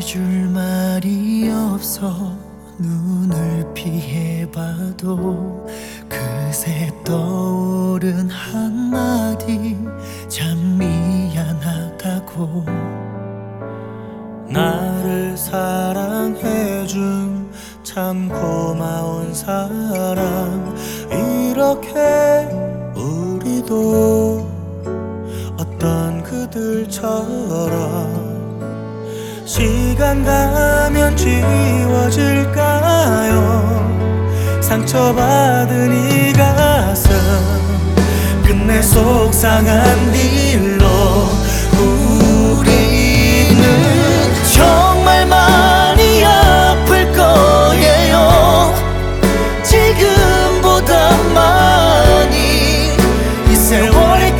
해줄 말이 없어 눈을 피해봐도 그새 떠오른 한마디 참 미안하다고. 나를 사랑해준 참 고마운 사람, 이렇게 우리도 어떤 그들처럼 시간 가면 지워질까요? 상처받은 이 가슴 끝내 속상한 일로. 우리는 정말 많이 아플 거예요. 지금보다 많이. 이 세월의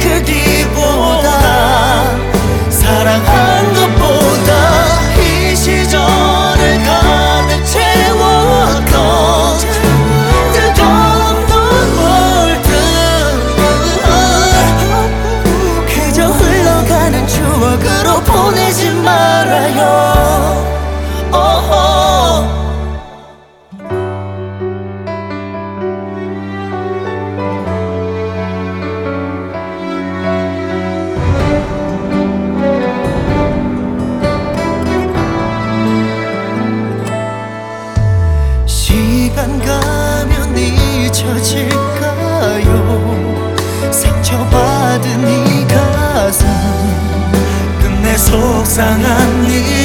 크기보다 사랑한 것보다 이 시절을 가득 채웠던 뜨거운 눈물들, 그저 흘러가는 추억으로 보내지 말아요. 시간 가면 잊혀질까요? 상처받은 이 가슴 끝내 속상한 일